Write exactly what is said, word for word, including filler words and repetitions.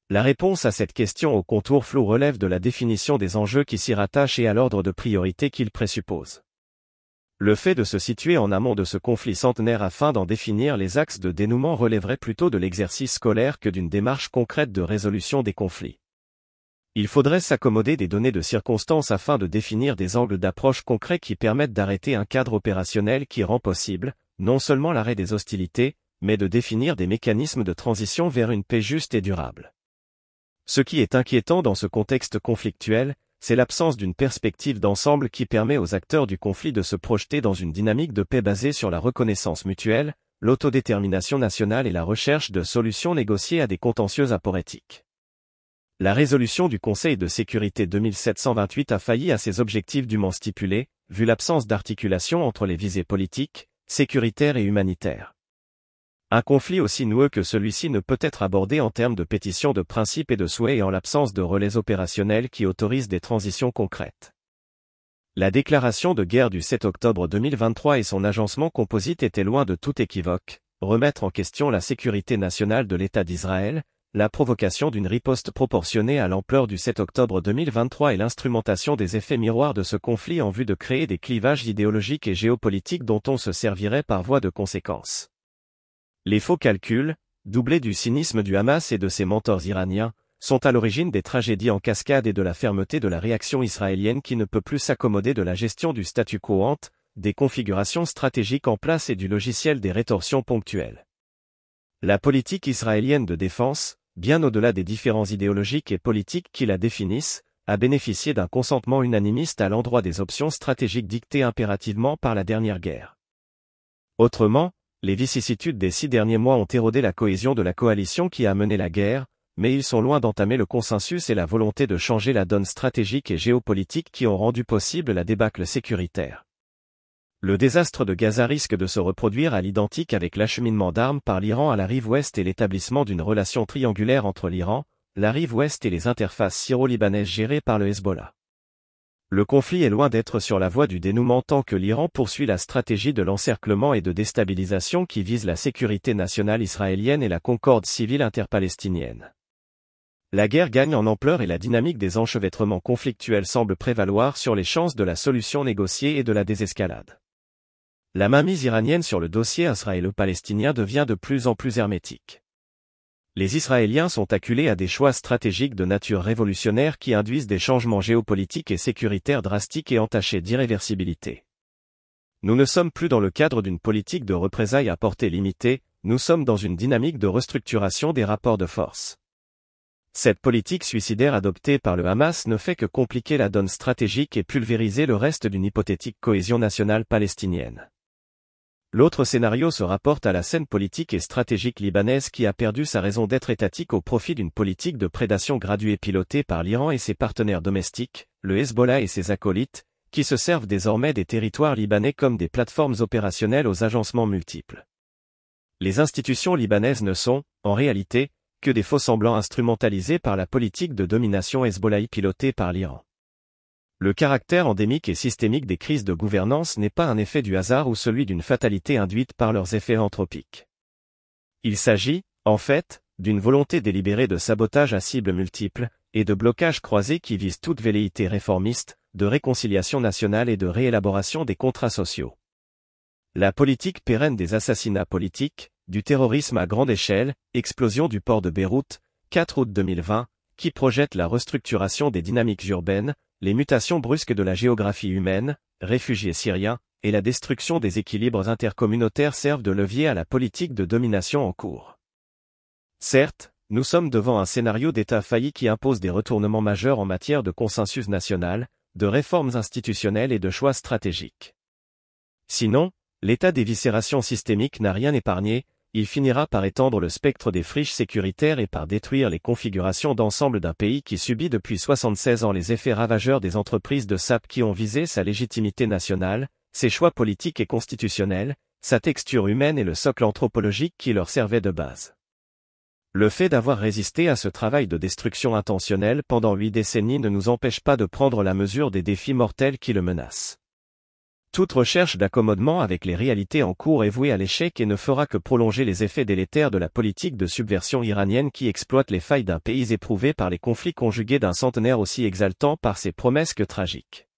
La réponse à cette question au contour flou relève de la définition des enjeux qui s'y rattachent et à l'ordre de priorité qu'il présuppose. Le fait de se situer en amont de ce conflit centenaire afin d'en définir les axes de dénouement relèverait plutôt de l'exercice scolaire que d'une démarche concrète de résolution des conflits. Il faudrait s'accommoder des données de circonstances afin de définir des angles d'approche concrets qui permettent d'arrêter un cadre opérationnel qui rend possible, non seulement l'arrêt des hostilités, mais de définir des mécanismes de transition vers une paix juste et durable. Ce qui est inquiétant dans ce contexte conflictuel, c'est l'absence d'une perspective d'ensemble qui permet aux acteurs du conflit de se projeter dans une dynamique de paix basée sur la reconnaissance mutuelle, l'autodétermination nationale et la recherche de solutions négociées à des contentieux aporétiques. La résolution du Conseil de sécurité deux mille sept cent vingt-huit a failli à ses objectifs dûment stipulés, vu l'absence d'articulation entre les visées politiques, sécuritaires et humanitaires. Un conflit aussi noueux que celui-ci ne peut être abordé en termes de pétition de principes et de souhaits et en l'absence de relais opérationnels qui autorisent des transitions concrètes. La déclaration de guerre du sept octobre deux mille vingt-trois et son agencement composite étaient loin de tout équivoque, remettre en question la sécurité nationale de l'État d'Israël, la provocation d'une riposte proportionnée à l'ampleur du sept octobre deux mille vingt-trois et l'instrumentation des effets miroirs de ce conflit en vue de créer des clivages idéologiques et géopolitiques dont on se servirait par voie de conséquence. Les faux calculs, doublés du cynisme du Hamas et de ses mentors iraniens, sont à l'origine des tragédies en cascade et de la fermeté de la réaction israélienne qui ne peut plus s'accommoder de la gestion du statu quo ante, des configurations stratégiques en place et du logiciel des rétorsions ponctuelles. La politique israélienne de défense, bien au-delà des différends idéologiques et politiques qui la définissent, a bénéficié d'un consentement unanimiste à l'endroit des options stratégiques dictées impérativement par la dernière guerre. Autrement, les vicissitudes des six derniers mois ont érodé la cohésion de la coalition qui a mené la guerre, mais ils sont loin d'entamer le consensus et la volonté de changer la donne stratégique et géopolitique qui ont rendu possible la débâcle sécuritaire. Le désastre de Gaza risque de se reproduire à l'identique avec l'acheminement d'armes par l'Iran à la rive ouest et l'établissement d'une relation triangulaire entre l'Iran, la rive ouest et les interfaces syro-libanaises gérées par le Hezbollah. Le conflit est loin d'être sur la voie du dénouement tant que l'Iran poursuit la stratégie de l'encerclement et de déstabilisation qui vise la sécurité nationale israélienne et la concorde civile interpalestinienne. La guerre gagne en ampleur et la dynamique des enchevêtrements conflictuels semble prévaloir sur les chances de la solution négociée et de la désescalade. La mainmise iranienne sur le dossier israélo-palestinien devient de plus en plus hermétique. Les Israéliens sont acculés à des choix stratégiques de nature révolutionnaire qui induisent des changements géopolitiques et sécuritaires drastiques et entachés d'irréversibilité. Nous ne sommes plus dans le cadre d'une politique de représailles à portée limitée, nous sommes dans une dynamique de restructuration des rapports de force. Cette politique suicidaire adoptée par le Hamas ne fait que compliquer la donne stratégique et pulvériser le reste d'une hypothétique cohésion nationale palestinienne. L'autre scénario se rapporte à la scène politique et stratégique libanaise qui a perdu sa raison d'être étatique au profit d'une politique de prédation graduée pilotée par l'Iran et ses partenaires domestiques, le Hezbollah et ses acolytes, qui se servent désormais des territoires libanais comme des plateformes opérationnelles aux agencements multiples. Les institutions libanaises ne sont, en réalité, que des faux-semblants instrumentalisés par la politique de domination hezbollahi pilotée par l'Iran. Le caractère endémique et systémique des crises de gouvernance n'est pas un effet du hasard ou celui d'une fatalité induite par leurs effets anthropiques. Il s'agit, en fait, d'une volonté délibérée de sabotage à cibles multiples, et de blocage croisé qui vise toute velléité réformiste, de réconciliation nationale et de réélaboration des contrats sociaux. La politique pérenne des assassinats politiques, du terrorisme à grande échelle, explosion du port de Beyrouth, quatre août deux mille vingt, qui projette la restructuration des dynamiques urbaines, les mutations brusques de la géographie humaine, réfugiés syriens, et la destruction des équilibres intercommunautaires servent de levier à la politique de domination en cours. Certes, nous sommes devant un scénario d'État failli qui impose des retournements majeurs en matière de consensus national, de réformes institutionnelles et de choix stratégiques. Sinon, l'état d'éviscération systémique n'a rien épargné, il finira par étendre le spectre des friches sécuritaires et par détruire les configurations d'ensemble d'un pays qui subit depuis soixante-seize ans les effets ravageurs des entreprises de S A P qui ont visé sa légitimité nationale, ses choix politiques et constitutionnels, sa texture humaine et le socle anthropologique qui leur servait de base. Le fait d'avoir résisté à ce travail de destruction intentionnelle pendant huit décennies ne nous empêche pas de prendre la mesure des défis mortels qui le menacent. Toute recherche d'accommodement avec les réalités en cours est vouée à l'échec et ne fera que prolonger les effets délétères de la politique de subversion iranienne qui exploite les failles d'un pays éprouvé par les conflits conjugués d'un centenaire aussi exaltant par ses promesses que tragique.